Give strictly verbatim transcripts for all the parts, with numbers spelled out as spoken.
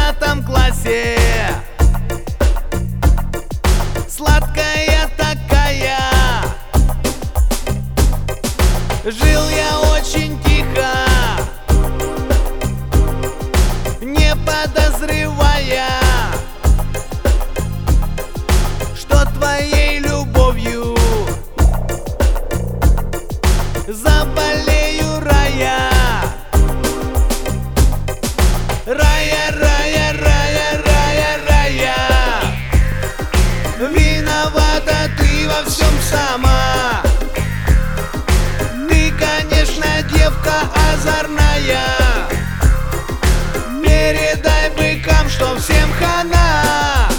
девятом классе. Сладкая такая. Жил я очень тихо, не подозревая, что твоей любовью заболею, рая. Рая, рая, рая, рая, рая. Виновата ты во всем сама. Ты, конечно, девка озорная. Передай быкам, что всем хана.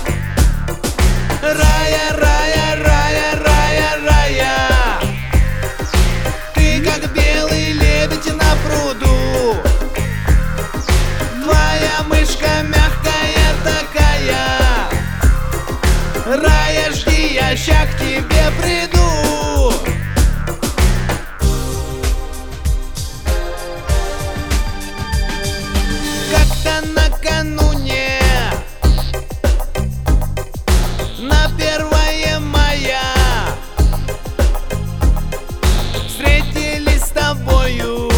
Рая, рая, рая, рая, рая. Ты как белый лебедь на пруду. Твоя мышка мягкая такая. Рая, жди, я ща к тебе приду. Как-то накануне, на первое мая, встретились с тобою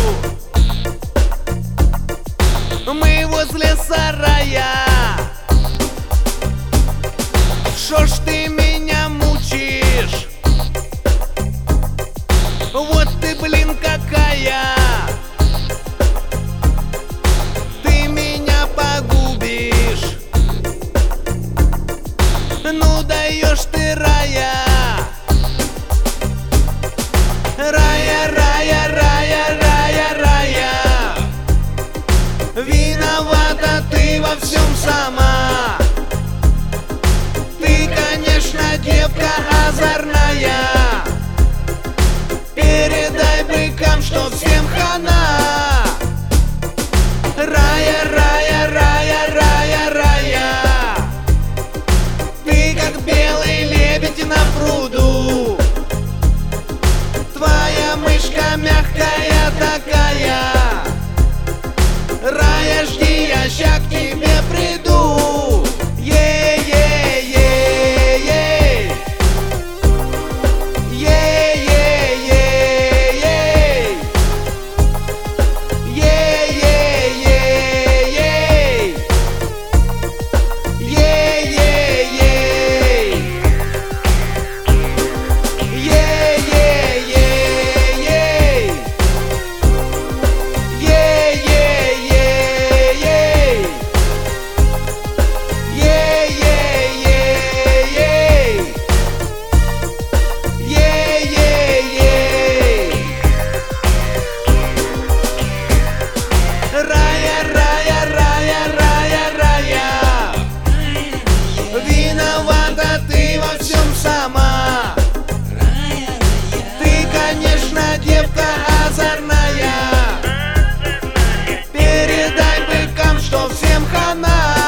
мы возле сарая. Шо ж ты меня мучишь? Вот ты, блин, какая. Ты меня погубишь. Ну даешь ты, рая. Рая, рая, рая, рая, рая. Виновата ты во всем сама. Ты, конечно, девка озорная. Передай быкам, что всем хана. Рая, рая, рая, рая, рая. Ты как белый лебедь на пруду. Твоя мышка мягкая такая. Рая, жди, я ща к тебе приду. Ей-ей-ей-ей. Ей-ей-ей-ей. Ей-ей-ей-ей. Ей-ей-ей. Ей-ей-ей-ей. Ей-ей-ей-ей. Ей-ей-ей-ей. Рая, рая, рая, рая, рая. Виновата ты во всем сама. Ты, конечно, девка озорная. Передай быкам, что всем хана.